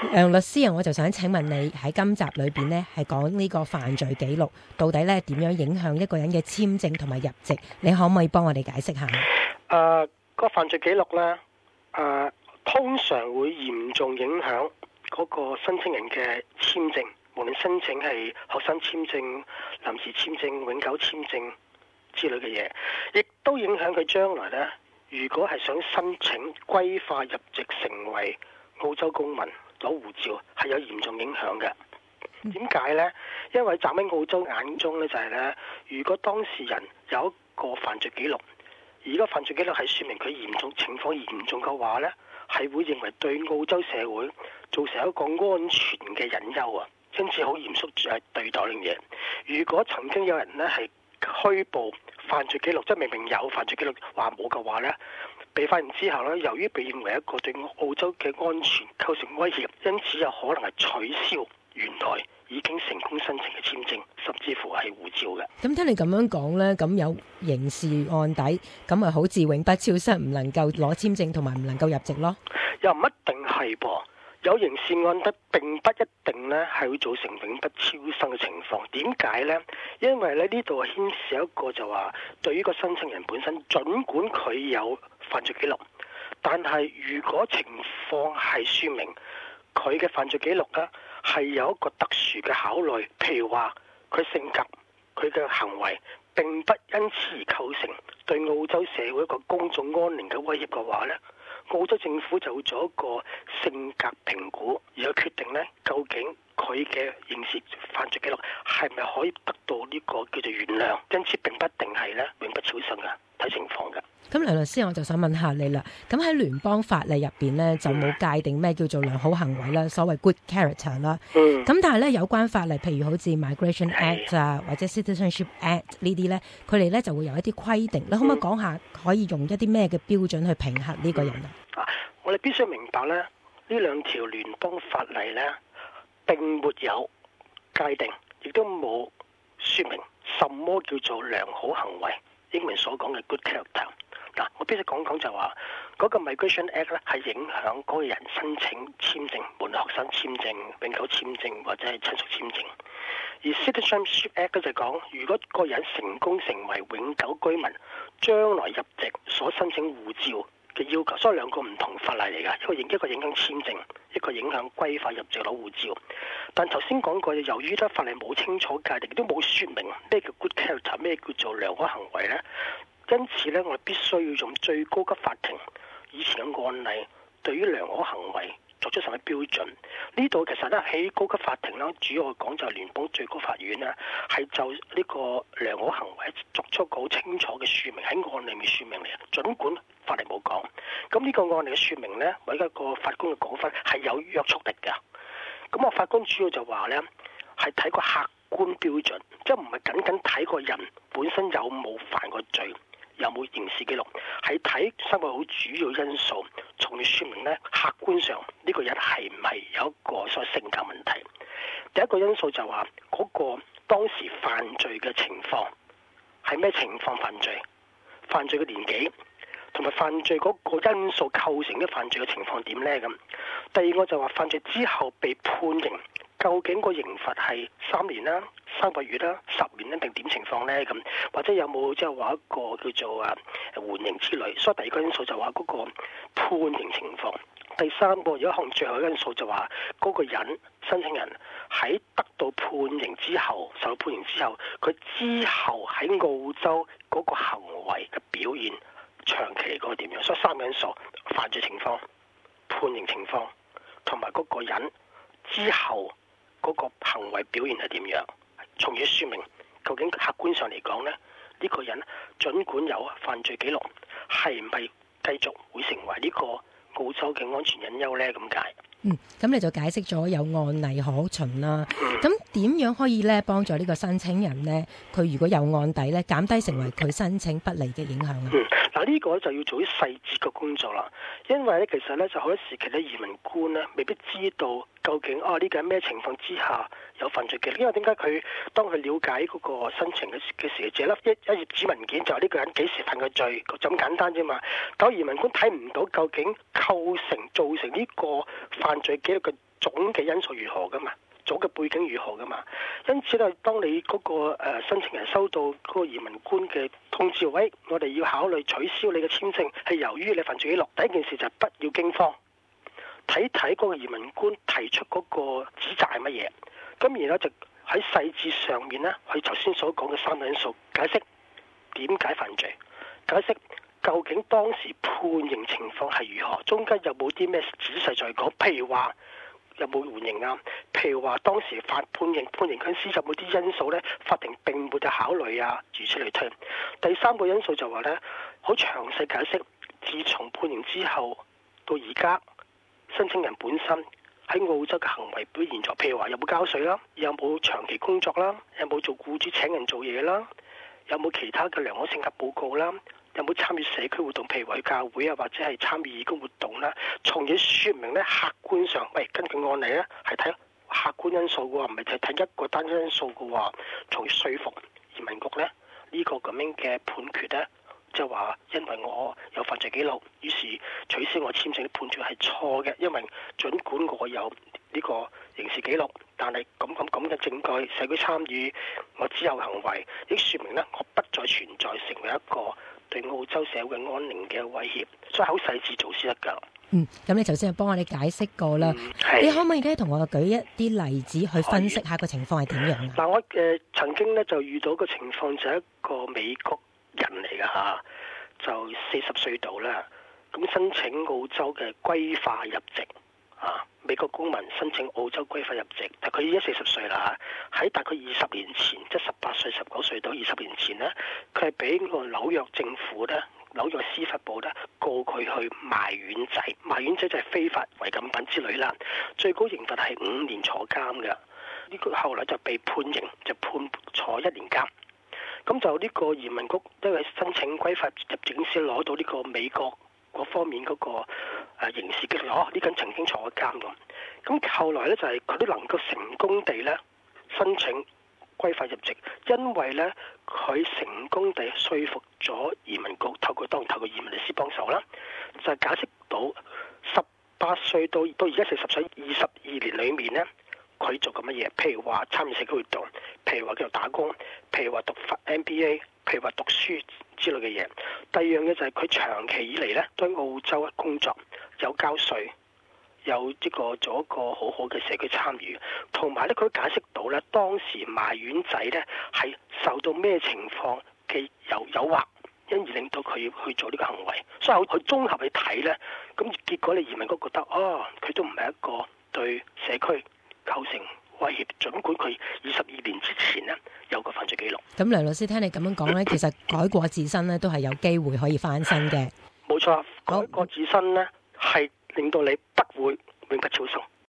梁律師啊，我就想請問你喺今集裏邊呢，係講呢個犯罪記錄到底咧點樣影響一個人嘅簽證同埋入籍？你可唔可以幫我哋解釋下？ 個犯罪記錄咧，通常會嚴重影響嗰個申請人嘅簽證，無論申請係學生簽證、臨時簽證、永久簽證之類嘅嘢，亦都影響佢將來呢，如果係想申請歸化入籍成為澳洲公民攞護照，係有嚴重影響嘅。點解呢？因為站喺澳洲眼中呢，就係呢：如果當事人有一個犯罪記錄，而個犯罪記錄係說明佢情況嚴重嘅話呢，係會認為對澳洲社會造成一個安全嘅隱憂啊，因此好嚴肅對待呢樣嘢。如果曾經有人呢係虛報犯罪記錄，即係明明有犯罪記錄話冇嘅話呢，被發現之後呢，由於被認為一個對澳洲嘅安全構成威脅，因此有可能係取消原來已經成功申請嘅簽證，甚至乎係護照嘅。 咁聽你咁樣講呢，咁有刑事案底，咁咪好似永不超生，唔能夠攞簽證同埋唔能夠入籍咯？又唔一定係噃。有刑事案底並不一定呢係會造成永不超生嘅情況。點解呢？因為呢度牽涉一個就話，對於個申請人本身，儘管佢有犯罪記錄，但係如果情況係説明佢嘅犯罪記錄呢係有一個特殊嘅考慮，譬如話佢性格、佢嘅行為並不因此而構成對澳洲社會一個公眾安寧嘅威脅嘅話呢，澳洲政府就會做一個性格評估，而去決定呢究竟佢嘅刑事犯罪記錄係咪可以得到呢個叫做原諒，因此並不一定係呢永不超生嘅，睇情況嘅。咁梁律師，我就想問下你啦。咁喺聯邦法例入邊呢，就冇界定咩叫做良好行為啦，所謂 good character 啦。咁但係呢，有關法例，譬如好似 Migration Act 啊，或者 Citizenship Act 呢啲呢，佢哋呢就會有一啲規定。你可唔可以講下可以用一啲咩嘅標準去評核呢個人啊？我哋必須明白呢，呢兩條聯邦法例呢並沒有界定，亦都冇說明什麼叫做良好行為，英文所講嘅 good character。嗱，我必須講講就話嗰個 Migration Act 咧係影響嗰個人申請簽證，無論學生簽證、永久簽證或者係親屬簽證。而 Citizenship Act 就講，如果個人成功成為永久居民，將來入籍所申請護照嘅要求，所以兩個唔同法例嚟㗎，一個影響簽證，一個影響歸化入籍攞護照。但頭先講過，由於咧法例冇清楚界定，亦都冇說明咩叫 good character， 咩叫做良好行為呢。因此咧，我哋必須要用最高級法庭以前嘅案例，對於良好行為作出什麼標準。呢度其實咧喺高級法庭啦，主要講就係聯邦最高法院啦，係就呢個良好行為作出個好清楚嘅說明，喺案例面說明嚟。儘管法例冇講，咁呢個案例嘅說明呢，或者一個法官嘅講法係有約束力㗎。咁我法官主要就話呢，係睇個客觀標準，即係唔係僅僅睇個人本身有冇犯過罪，有冇刑事記錄，係睇三個好主要因素，從而說明呢，客觀上呢個人係唔係有一個所謂性格問題。第一個因素就話嗰個當時犯罪嘅情況係咩情況犯罪，犯罪嘅年紀，同埋犯罪嗰個因素構成嘅犯罪嘅情況點呢？咁第二個就話犯罪之後被判刑，究竟個刑罰係3年啦、3個月啦、10年啦，定點情況呢？咁或者有冇即係話一個叫做緩刑之類？所以第二個因素就話嗰個判刑情況。第三個有一項最後因素就話嗰個人申請人喺得到判刑之後，受到判刑之後，佢之後喺澳洲嗰個行為嘅表現長期嗰個點樣？所以3個因素：犯罪情況、判刑情況，同埋嗰個人之後嗰個行為表現係點樣，從而說明究竟客觀上嚟講呢，呢個人儘管有犯罪記錄，係唔係繼續會成為呢個澳洲嘅安全隱憂呢？咁解。咁你就解釋咗有案例可循啦。咁點樣可以咧幫助呢個申請人呢？佢如果有案底咧，減低成為佢申請不利嘅影響啊？嗱，呢個就要做啲細節嘅工作啦。因為咧，其實咧就好多時期咧，移民官咧未必知道究竟呢個係咩情況之下有犯罪記錄。因為點解佢當佢了解嗰個申請嘅時，就一頁紙文件就話呢個人幾時犯過罪，就咁簡單啫嘛。但移民官睇唔到究竟構成造成呢個犯罪記錄嘅總嘅因素如何噶嘛，總嘅背景如何噶嘛。因此咧，當你嗰個申請人收到嗰個移民官嘅通知，喂，我哋要考慮取消你嘅簽證，係由於你犯罪記錄。第一件事就係不要驚慌，睇睇嗰個移民官提出嗰個指責係乜嘢，咁然後就喺細節上面呢，佢頭先所講嘅3個因素解釋點解犯罪，解釋究竟當時判刑情況係如何，中間有冇啲咩仔細再講，譬如話有冇緩刑啊，譬如話當時判刑嗰陣時有冇啲因素呢，法庭並沒有考慮啊，如此類推。第3個因素就話呢，好詳細解釋自從判刑之後到而家申請人本身喺澳洲嘅行為表現咗，譬如話有冇交稅啦，有冇長期工作啦，有冇做僱主請人做嘢啦，有冇其他嘅良好性格報告啦，有冇參與社區活動，譬如話去教會啊，或者係參與義工活動啦，從而說明咧客觀上，喂，根據案例咧係睇客觀因素嘅喎，唔係就係睇一個單一因素嘅喎，從而說服移民局咧呢個咁樣嘅判決咧，即係話因為我有犯罪記錄，於是取消我簽證嘅判決係錯嘅，因為儘管我有呢個刑事記錄，但係咁嘅證據、社區參與、我之後行為，亦説明咧我不再存在成為一個對澳洲社會安寧嘅威脅，所以好細緻做先得㗎。 咁你頭先係幫我哋解釋過啦，你可唔可以咧同我舉一啲例子去分析下個情況係點樣啊？ 嗱，我曾經咧就遇到個情況就係一個美國人嚟㗎嚇，就40歲度啦，咁申請澳洲嘅歸化入籍啊，美國公民申請澳洲歸化入籍，但佢已經40歲啦，喺大概20年前，即係18歲、19歲到20年前呢，佢係俾個紐約政府咧、紐約司法部咧告佢去賣丸仔，賣丸仔就係非法違禁品之類啦，最高刑罰係5年坐監嘅，呢個後來就被判刑，就判坐1年監。咁就呢個移民局因為申請歸化入籍先攞到呢個美國嗰方面嗰個刑事記錄，呢個人曾經坐過監咁。咁後來呢，就係佢都能夠成功地呢申請歸化入籍，因為呢，佢成功地說服咗移民局，當然透過移民律師幫手啦，就係解釋到18歲到而家40歲22年裏面呢，佢做緊乜嘢？譬如話參與社區活動，譬如話繼續打工，譬如話讀 MBA， 譬如話讀書之類嘅嘢。第二樣嘢就係佢長期以嚟呢，對澳洲工作，有交稅，有呢個做一個好好嘅社區參與，同埋呢，佢解釋到呢，當時賣丸仔呢係受到咩情況嘅誘惑，因而令到佢去做呢個行為。所以佢綜合去睇呢，咁結果你移民局覺得佢都唔係一個對社區構成威脅，儘管佢22年之前呢有個犯罪記錄。 咁梁律師聽你咁樣講呢，其實改過自新呢都係有機會可以翻身嘅。 冇錯，改過自新呢係令到你不會永不超生。